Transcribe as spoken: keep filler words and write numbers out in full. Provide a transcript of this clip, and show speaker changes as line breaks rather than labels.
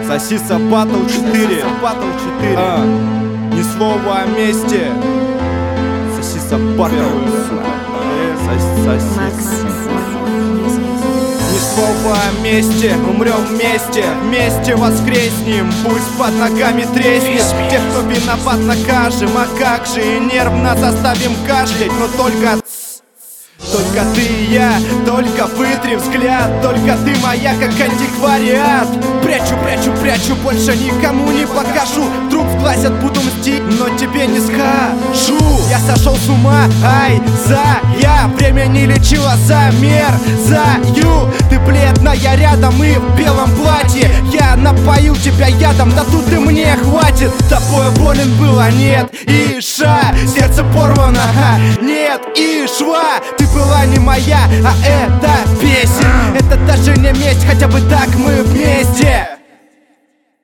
Сосиса Батл четыре. Батл четыре. А, ни слова о месте. Сосиса Батл. Сосиса. Ни слова о месте, умрем вместе, вместе воскреснем, пусть под ногами треснет. Тех, кто виноват, накажем, а как же и нервно заставим кашлять, но только только ты и я, только вытри взгляд, только ты моя, как антиквариат. Прячу, прячу, прячу, больше никому не покажу. Вдруг сглазят, буду мстить, но тебе не скажу. Я сошел с ума, ай, за я время не лечила замерзаю. Ты бледная рядом и в белом платье. Я напою тебя ядом, да тут и мне хватит. Тобой болен был, а нет и ша. Сердце порвано, а нет и шва. Ты была не моя, а это песня. Это даже не месть, хотя бы так мы вместе.